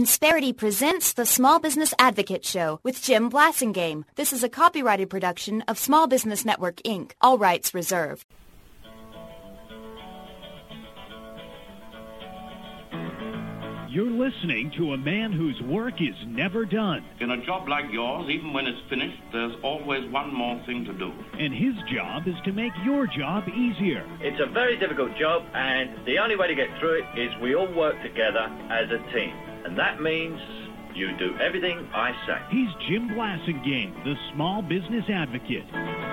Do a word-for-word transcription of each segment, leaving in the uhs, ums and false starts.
Insperity presents the Small Business Advocate Show with Jim Blasingame. This is a copyrighted production of Small Business Network, Incorporated. All rights reserved. You're listening to a man whose work is never done. In a job like yours, even when it's finished, there's always one more thing to do. And his job is to make your job easier. It's a very difficult job, and the only way to get through it is we all work together as a team. And that means you do everything I say. He's Jim Blasingame, the Small Business Advocate.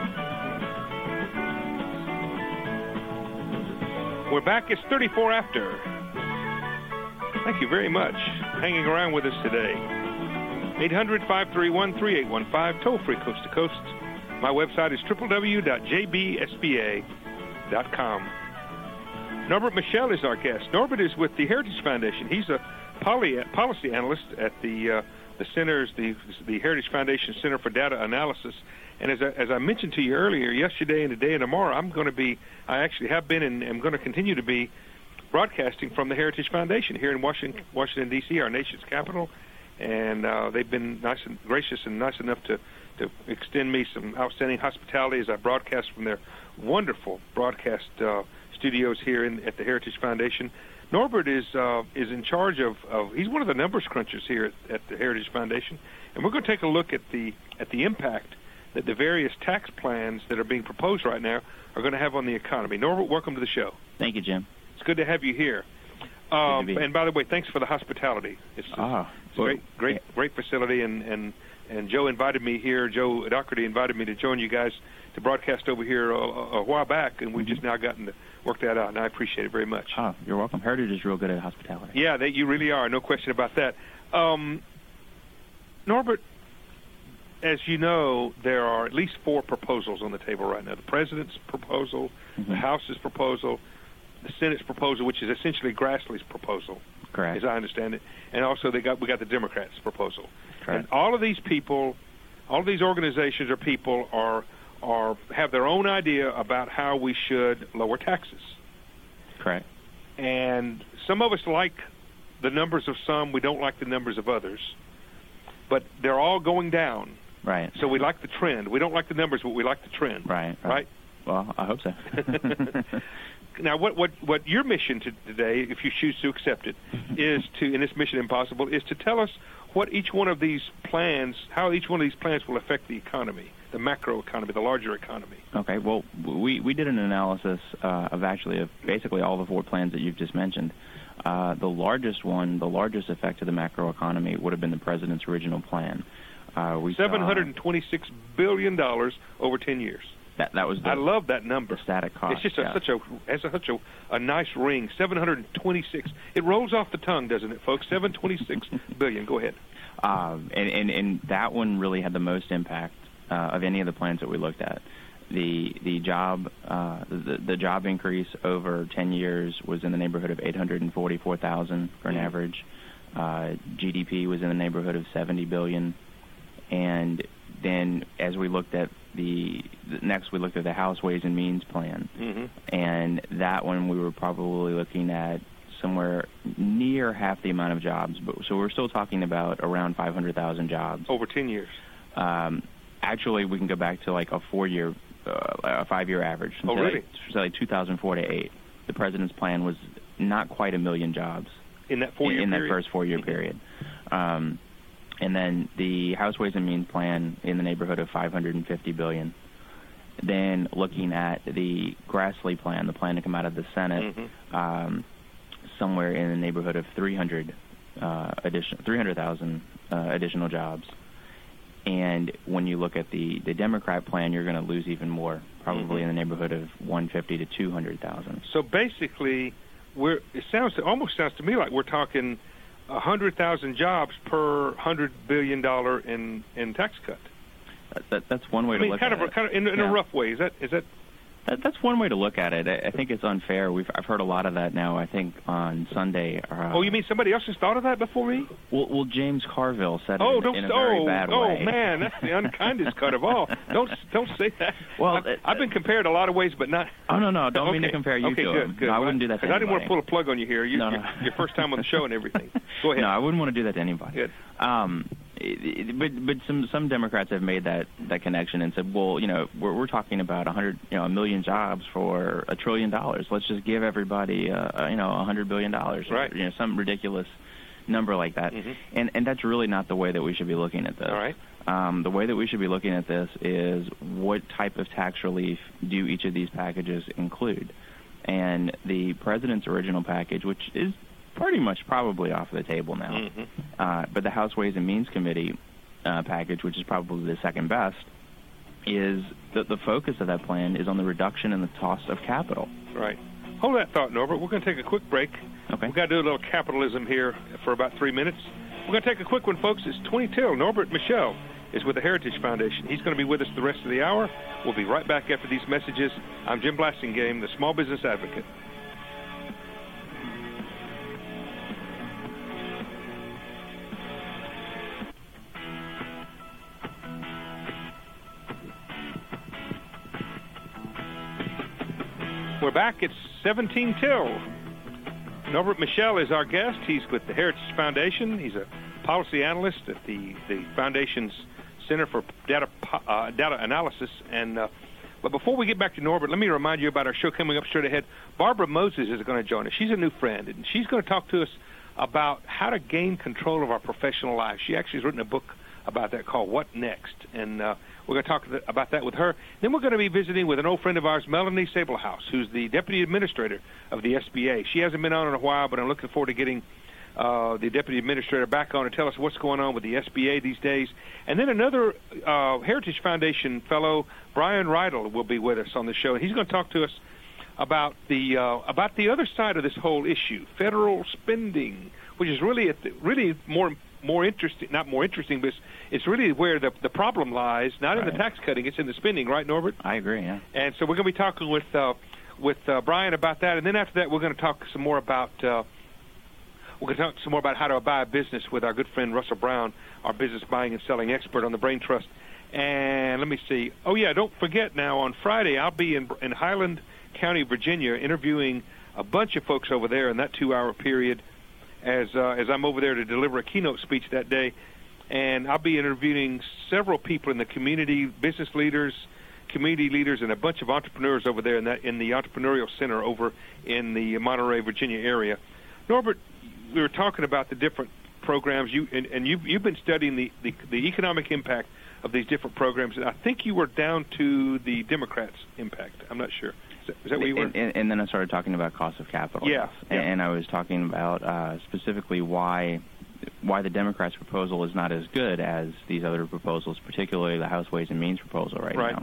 We're back. It's thirty-four after. Thank you very much for hanging around with us today. eight hundred, five three one, three eight one five, toll-free coast to coast. My website is w w w dot j b s b a dot com. Norbert Michel is our guest. Norbert is with the Heritage Foundation. He's a poly, policy analyst at the uh, the centers, the the Heritage Foundation Center for Data Analysis. And as I, as I mentioned to you earlier, yesterday and today and tomorrow, I'm going to be, I actually have been and am going to continue to be broadcasting from the Heritage Foundation here in Washington, Washington D C, our nation's capital. And uh, they've been nice and gracious and nice enough to, to extend me some outstanding hospitality as I broadcast from their wonderful broadcast uh, studios here in, at the Heritage Foundation. Norbert is uh, is in charge of, of, he's one of the numbers crunchers here at, at the Heritage Foundation. And we're going to take a look at the at the impact that the various tax plans that are being proposed right now are going to have on the economy. Norbert, welcome to the show. Thank you, Jim. It's good to have you here. Um, and by the way, thanks for the hospitality. It's, ah, it's a great, great, great facility. And, and, and Joe invited me here. Joe Doherty invited me to join you guys to broadcast over here a, a while back, and we've mm-hmm. just now gotten to work that out, and I appreciate it very much. Ah, you're welcome. Heritage is real good at hospitality. Yeah, they, you really are. No question about that. Um, Norbert, as you know, there are at least four proposals on the table right now. The President's proposal, mm-hmm. the House's proposal, the Senate's proposal, which is essentially Grassley's proposal, correct, as I understand it, and also they got we got the Democrats' proposal. Correct. And all of these people, all of these organizations or people are are have their own idea about how we should lower taxes. Correct. And some of us like the numbers of some, we don't like the numbers of others, but they're all going down. Right. So we like the trend. We don't like the numbers, but we like the trend. Right. Right. Right? Well, I hope so. Now, what, what, what your mission to today, if you choose to accept it, is to, in this Mission Impossible, is to tell us what each one of these plans, how each one of these plans will affect the economy, the macro economy, the larger economy. Okay. Well, we, we did an analysis uh, of actually of basically all the four plans that you've just mentioned. Uh, the largest one, the largest effect to the macro economy would have been the President's original plan. Uh, we seven hundred twenty-six billion dollars over ten years. That that was. The, I love that number. The static cost. It's just a, yeah. such a has a, such a, a nice ring. seven hundred twenty-six. It rolls off the tongue, doesn't it, folks? seven hundred twenty-six billion. Go ahead. Um, and, and and that one really had the most impact uh, of any of the plans that we looked at. The the job uh, the the job increase over ten years was in the neighborhood of eight hundred forty-four thousand for an mm-hmm. average. Uh, G D P was in the neighborhood of seventy billion. And then as we looked at the, next we looked at the House Ways and Means plan. Mm-hmm. And that one we were probably looking at somewhere near half the amount of jobs. But so we're still talking about around five hundred thousand jobs. Over ten years. Um, actually, we can go back to like a four-year, uh, a five-year average. Oh, so really? Like, so like two thousand four to eight. The President's plan was not quite a million jobs. In that four-year in, in period? that first four-year mm-hmm. period. Um And then the House Ways and Means plan in the neighborhood of five hundred fifty billion dollars. Then looking at the Grassley plan, the plan to come out of the Senate, mm-hmm. um, somewhere in the neighborhood of three hundred uh, addition, three hundred thousand uh, additional jobs. And when you look at the, the Democrat plan, you're going to lose even more, probably mm-hmm. in the neighborhood of one hundred fifty to two hundred thousand. So basically, we're it sounds it almost sounds to me like we're talking one hundred thousand jobs per one hundred billion dollars in, in tax cut. That, that, that's one way I to mean, look kind at of, it. kind of in, in yeah. a rough way. Is that is that That, that's one way to look at it. I, I think it's unfair. We've I've heard a lot of that now. I think on Sunday. Uh, oh, you mean somebody else has thought of that before me? Well, well James Carville said oh, it don't, in, in a very oh, bad oh, way. Oh, man, that's the unkindest cut of all. Don't don't say that. Well, I've, it, I've been compared a lot of ways, but not... Oh, no, no, don't okay. mean to compare you okay, to good, him. Good. No, I well, wouldn't do that to anybody. I didn't want to pull a plug on you here. You, no, no. Your, your first time on the show and everything. Go ahead. No, I wouldn't want to do that to anybody. Good. Um, it, it, but but some some Democrats have made that, that connection and said, well, you know, we're we're talking about a hundred, you know, a million jobs for a trillion dollars. Let's just give everybody, uh, you know, a hundred billion dollars, right? Or, you know, some ridiculous number like that. Mm-hmm. And and that's really not the way that we should be looking at this. All right. Um, the way that we should be looking at this is what type of tax relief do each of these packages include? And the president's original package, which is pretty much probably off the table now, mm-hmm. uh, but the House Ways and Means Committee uh, package, which is probably the second best, is the, the focus of that plan is on the reduction in the cost of capital. Right. Hold that thought, Norbert. We're going to take a quick break. Okay. We've got to do a little capitalism here for about three minutes. We're going to take a quick one, folks. It's twenty till. Norbert Michel is with the Heritage Foundation. He's going to be with us the rest of the hour. We'll be right back after these messages. I'm Jim Blasingame, the Small Business Advocate. We're back. It's seventeen till. Norbert Michel is our guest. He's with the Heritage Foundation. He's a policy analyst at the, the Foundation's Center for Data uh, Data Analysis. And uh, but before we get back to Norbert, let me remind you about our show coming up straight ahead. Barbara Moses is going to join us. She's a new friend, and she's going to talk to us about how to gain control of our professional lives. She actually has written a book about that called What Next? And uh, we're going to talk about that with her. Then we're going to be visiting with an old friend of ours, Melanie Sablehouse, who's the Deputy Administrator of the S B A. She hasn't been on in a while, but I'm looking forward to getting uh, the Deputy Administrator back on to tell us what's going on with the S B A these days. And then another uh, Heritage Foundation fellow, Brian Rydell, will be with us on the show. And he's going to talk to us about the uh, about the other side of this whole issue, federal spending, which is really at the, really more more interesting, not more interesting, but it's, it's really where the the problem lies, not right. in the tax cutting, it's in the spending, right, Norbert? I agree, yeah. And so we're going to be talking with uh, with uh, Brian about that, and then after that we're going to talk some more about uh, we're going to talk some more about how to buy a business with our good friend Russell Brown, our business buying and selling expert on the Brain Trust. And let me see. Oh yeah, don't forget now on Friday I'll be in in Highland County, Virginia, interviewing a bunch of folks over there in that two-hour period. As uh, as I'm over there to deliver a keynote speech that day, and I'll be interviewing several people in the community, business leaders, community leaders, and a bunch of entrepreneurs over there in that in the Entrepreneurial Center over in the Monterey, Virginia area. Norbert, we were talking about the different programs, you and, and you've you've been studying the, the the economic impact of these different programs, and I think you were down to the Democrats' impact. I'm not sure. Is that, is that where you were? And, and, and then I started talking about cost of capital. Yeah. And, yeah. and I was talking about uh, specifically why why the Democrats' proposal is not as good as these other proposals, particularly the House Ways and Means proposal right, right. now.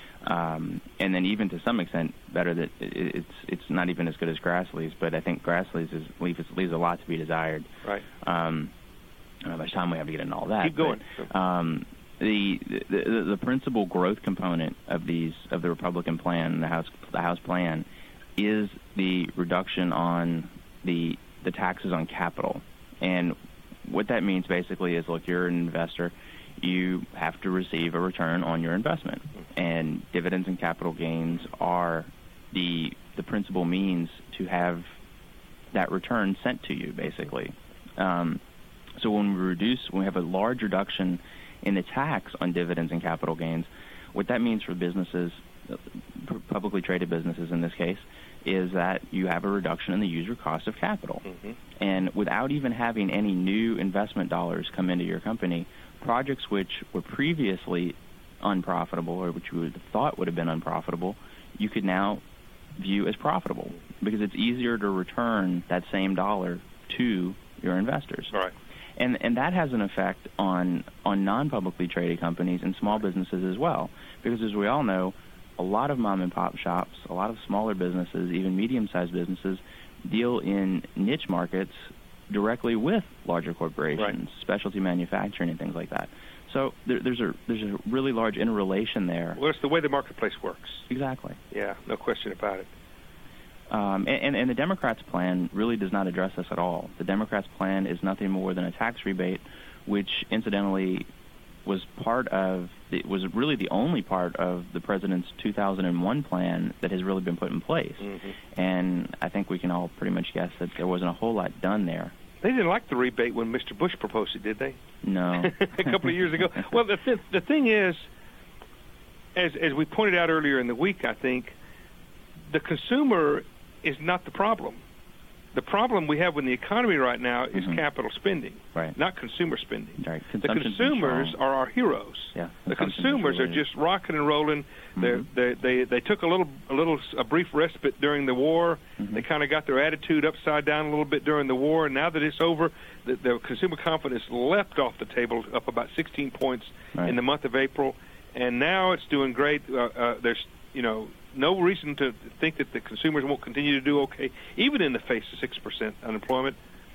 Um, and then even to some extent better that it, it's it's not even as good as Grassley's, but I think Grassley's is, leaves, leaves a lot to be desired. Right. Um, I don't know how much time we have to get into all that. Keep going. But, um, The, the the principal growth component of these of the Republican plan, the House the House plan, is the reduction on the the taxes on capital. And what that means basically is, look, you're an investor, you have to receive a return on your investment, and dividends and capital gains are the the principal means to have that return sent to you, basically. Um, so when we reduce, when we have a large reduction in the tax on dividends and capital gains, what that means for businesses, publicly traded businesses in this case, is that you have a reduction in the user cost of capital. Mm-hmm. And without even having any new investment dollars come into your company, projects which were previously unprofitable or which you would have thought would have been unprofitable, you could now view as profitable because it's easier to return that same dollar to your investors. All right. And and that has an effect on, on non-publicly traded companies and small businesses as well. Because as we all know, a lot of mom-and-pop shops, a lot of smaller businesses, even medium-sized businesses, deal in niche markets directly with larger corporations, right. specialty manufacturing, and things like that. So there, there's a there's a really large interrelation there. Well, it's the way the marketplace works. Exactly. Yeah, no question about it. Um, and, and the Democrats' plan really does not address this at all. The Democrats' plan is nothing more than a tax rebate, which incidentally was part of, it was really the only part of the president's two thousand one plan that has really been put in place. Mm-hmm. And I think we can all pretty much guess that there wasn't a whole lot done there. They didn't like the rebate when Mister Bush proposed it, did they? No. A couple of years ago. Well, the, th- the thing is, as as we pointed out earlier in the week, I think, the consumer is not the problem. The problem we have with the economy right now is mm-hmm. capital spending, right. not consumer spending. Right. The consumers are our heroes. Yeah. The consumers are just rocking and rolling. Mm-hmm. They they they took a little a little a brief respite during the war. Mm-hmm. They kind of got their attitude upside down a little bit during the war. And now that it's over, the, the consumer confidence leapt off the table, up about sixteen points right. in the month of April, and now it's doing great. Uh, uh, there's you know. no reason to think that the consumers won't continue to do okay, even in the face of six percent unemployment.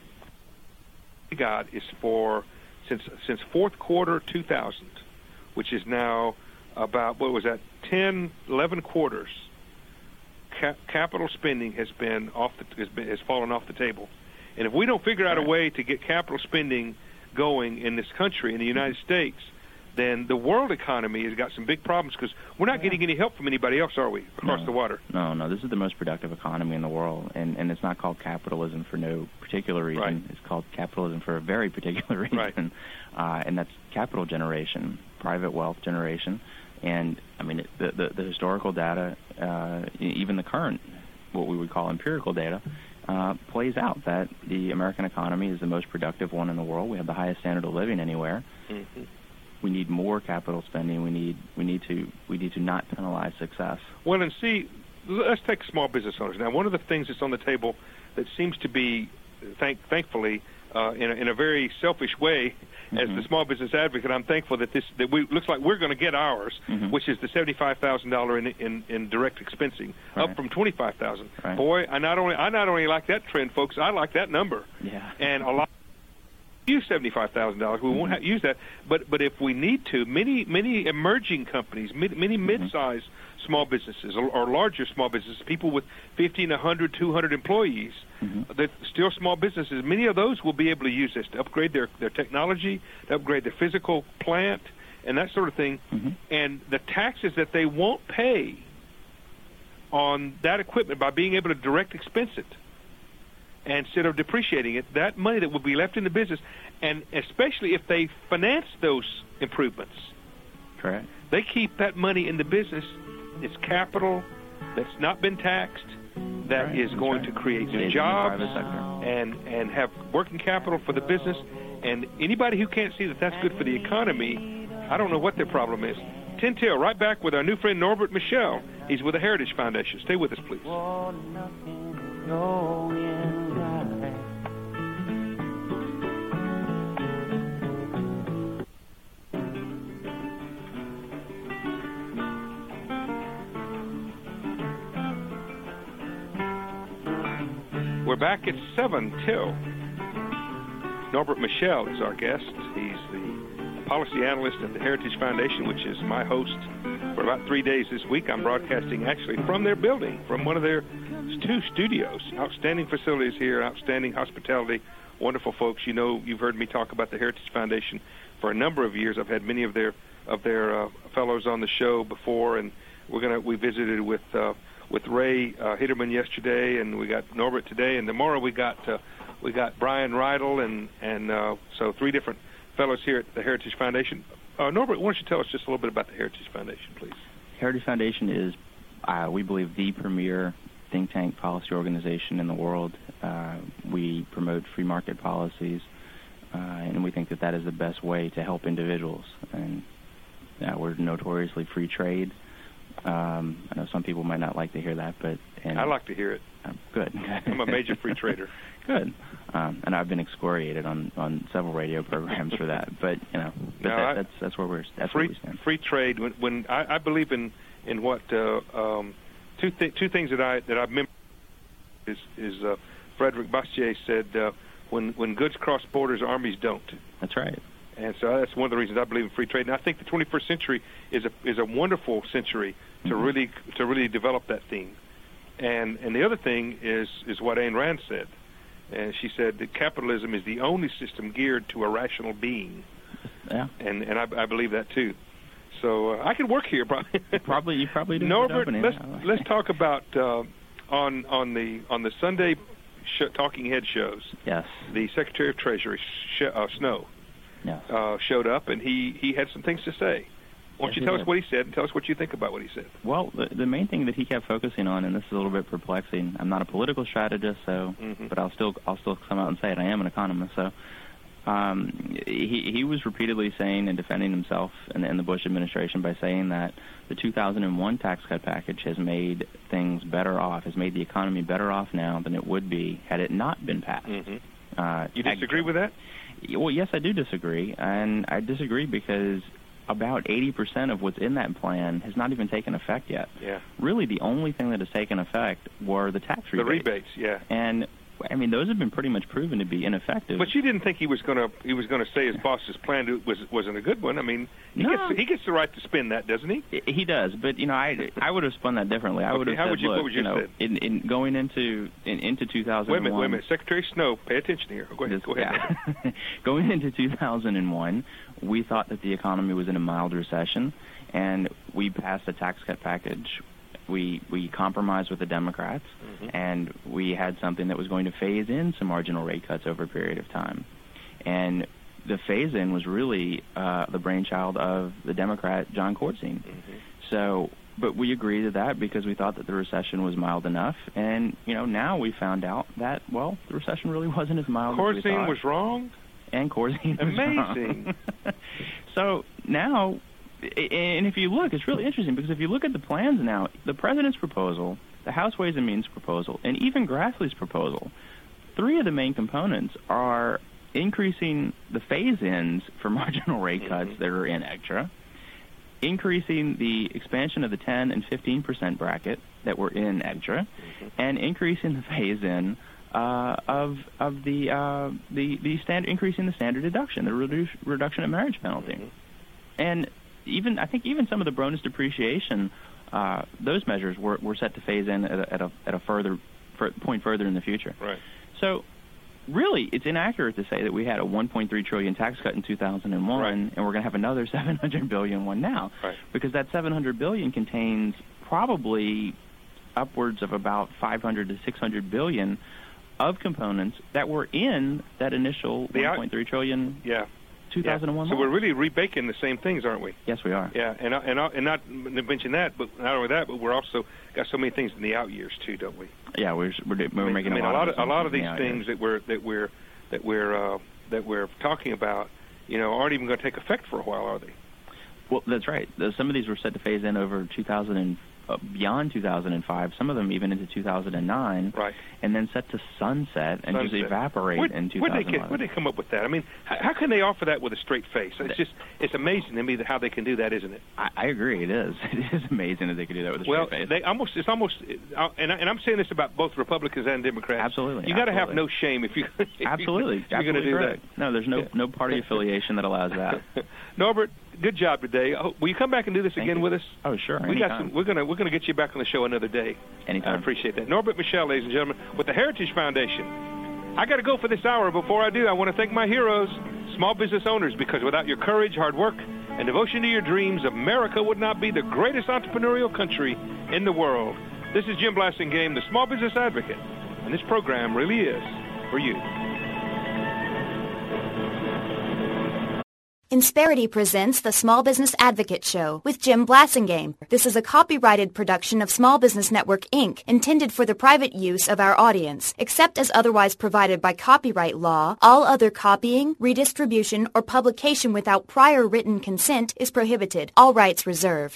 God is for, since since fourth quarter two thousand, which is now about, what was that, ten, eleven quarters, cap- capital spending has been off the, has, been, has fallen off the table. And if we don't figure out a way to get capital spending going in this country, in the United States, then the world economy has got some big problems, because we're not getting any help from anybody else, are we, across no, the water? No, no. This is the most productive economy in the world, and, and it's not called capitalism for no particular reason. Right. It's called capitalism for a very particular reason, right. uh, and that's capital generation, private wealth generation. And, I mean, it, the, the, the historical data, uh, even the current, what we would call empirical data, uh, plays out that the American economy is the most productive one in the world. We have the highest standard of living anywhere. Mm-hmm. We need more capital spending. We need we need to we need to not penalize success. Well, and see, let's take small business owners. Now, one of the things that's on the table that seems to be, thank, thankfully, uh, in, a, in a very selfish way, mm-hmm. as the small business advocate, I'm thankful that this that we looks like we're going to get ours, mm-hmm. which is the seventy-five thousand dollars in, in in direct expensing, right. up from twenty-five thousand dollars. Right. Boy, I not only I not only like that trend, folks, I like that number. Yeah. And a lot. Use seventy-five thousand dollars. We mm-hmm. won't have, use that. But but if we need to, many many emerging companies, many, many mm-hmm. mid-sized small businesses or, or larger small businesses, people with fifty, one hundred, two hundred employees, mm-hmm. that still small businesses, many of those will be able to use this to upgrade their, their technology, to upgrade their physical plant, and that sort of thing. Mm-hmm. And the taxes that they won't pay on that equipment by being able to direct expense it, instead of depreciating it, that money that will be left in the business, and especially if they finance those improvements, correct, they keep that money in the business. It's capital that's not been taxed, that right. is that's going right. to create new jobs sector. and and have working capital for the business. And anybody who can't see that that's good for the economy, I don't know what their problem is. Tin Tail, right back with our new friend Norbert Michel. He's with the Heritage Foundation. Stay with us, please. We're back at seven till. Norbert Michel is our guest. He's the policy analyst at the Heritage Foundation, which is my host for about three days this week. I'm broadcasting actually from their building, from one of their two studios. Outstanding facilities here, outstanding hospitality, wonderful folks. You know, you've heard me talk about the Heritage Foundation for a number of years. I've had many of their of their uh, fellows on the show before, and we're gonna we visited with. Uh, with Ray uh, Hitterman yesterday, and we got Norbert today, and tomorrow we got uh, we got Brian Rydell, and and uh, so three different fellows here at the Heritage Foundation. Uh, Norbert, why don't you tell us just a little bit about the Heritage Foundation, please? Heritage Foundation is, uh, we believe, the premier think tank policy organization in the world. Uh, we promote free market policies, uh, and we think that that is the best way to help individuals. And uh, we're notoriously free trade. Um, I know some people might not like to hear that, but and, I like to hear it. Uh, good. I'm a major free trader. Good. Um, and I've been excoriated on, on several radio programs for that. But you know, but no, that, I, that's that's where we're that's free where we stand. Free trade. When, when I, I believe in in what uh, um, two th- two things that I that I remember is is uh, Frederick Bastiat said uh, when when goods cross borders, armies don't. That's right. And so that's one of the reasons I believe in free trade. And I think the twenty-first century is a is a wonderful century to mm-hmm. really to really develop that theme. And and the other thing is is what Ayn Rand said. And she said that capitalism is the only system geared to a rational being. Yeah. And and I, I believe that too. So uh, I could work here, probably. probably you probably do. Norbert, let's let's talk about uh, on on the on the Sunday sh- Talking Head shows. Yes. The Secretary of Treasury sh- uh, Snow yes. uh, showed up, and he, he had some things to say. Why don't yes, you tell did. us what he said, and tell us what you think about what he said? Well, the, the main thing that he kept focusing on, and this is a little bit perplexing. I'm not a political strategist, so mm-hmm. but I'll still I'll still come out and say it. I am an economist, so. Um, he, he was repeatedly saying and defending himself in the, in the Bush administration by saying that the two thousand one tax cut package has made things better off, has made the economy better off now than it would be had it not been passed. Mm-hmm. Uh, you disagree with that? Well, yes, I do disagree, and I disagree because about eighty percent of what's in that plan has not even taken effect yet. Yeah. Really, the only thing that has taken effect were the tax rebates. The rebates, yeah. And I mean, those have been pretty much proven to be ineffective. But you didn't think he was going to he was going to say his boss's plan was wasn't a good one. I mean, he no. gets he gets the right to spin that, doesn't he? He does, but you know, I I would have spun that differently. I okay, would have how said, would you, look, what would you, you know, said? in, in going into in, into two thousand one. Wait a minute, wait a minute, Secretary Snow, pay attention here. Go ahead, This, go ahead. Yeah. Going into two thousand one, we thought that the economy was in a mild recession, and we passed a tax cut package. We we compromised with the Democrats, mm-hmm. and we had something that was going to phase in some marginal rate cuts over a period of time. And the phase-in was really uh, the brainchild of the Democrat John Corzine. Mm-hmm. So, but we agreed to that because we thought that the recession was mild enough. And, you know, now we found out that, well, the recession really wasn't as mild Corzine as we thought. was wrong? And Corzine was Amazing. wrong. So now... And if you look, it's really interesting because if you look at the plans now, the president's proposal, the House Ways and Means proposal, and even Grassley's proposal, three of the main components are increasing the phase-ins for marginal rate cuts mm-hmm. that are in extra, increasing the expansion of the ten and fifteen percent bracket that were in extra, mm-hmm. and increasing the phase-in uh, of of the uh, the the standard, increasing the standard deduction, the redu- reduction of marriage penalty, mm-hmm. and even I think even some of the bonus depreciation, uh, those measures were, were set to phase in at a, at a, at a further for, point further in the future. Right. So, really, it's inaccurate to say that we had a one point three trillion tax cut in two thousand one, right. and we're going to have another seven hundred billion one now, right. because that seven hundred billion contains probably upwards of about five hundred to six hundred billion of components that were in that initial the one point three trillion. Yeah. two thousand one Yeah. So law. we're really rebaking the same things, aren't we? Yes, we are. Yeah, and and and not to mention that, but not only that, but we're also got so many things in the out years too, don't we? Yeah, we're we're, we're I mean, making I mean, a lot, a lot of a lot of in these the things that we're that we're that we're uh, that we're talking about, you know, aren't even going to take effect for a while, are they? Well, that's right. Some of these were set to phase in over two thousand and uh, beyond two thousand five. Some of them even into two thousand nine. Right. And then set to sunset and sunset. just evaporate where, in two thousand where eleven. they get, where they come up with that? I mean, how, how can they offer that with a straight face? It's just it's amazing to me that how they can do that, isn't it? I, I agree. It is. It is amazing that they can do that with a well, straight face. Well, they almost it's almost, uh, and, I, and I'm saying this about both Republicans and Democrats. Absolutely. You got to have absolutely. no shame if you if absolutely you're going to do correct. that. No, there's no yeah. no party affiliation that allows that. Norbert, good job today. Oh, will you come back and do this Thank again you. with us? Oh, sure. We anytime. got some. We're gonna we're gonna get you back on the show another day. Anytime. I appreciate that. Norbert Michel, ladies and gentlemen, with the Heritage Foundation. I got to go for this hour. Before I do, I want to thank my heroes, small business owners, because without your courage, hard work, and devotion to your dreams, America would not be the greatest entrepreneurial country in the world. This is Jim Blasingame, the Small Business Advocate, and this program really is for you. Insperity presents the Small Business Advocate Show with Jim Blasingame. This is a copyrighted production of Small Business Network, Incorporated, intended for the private use of our audience. Except as otherwise provided by copyright law, all other copying, redistribution, or publication without prior written consent is prohibited. All rights reserved.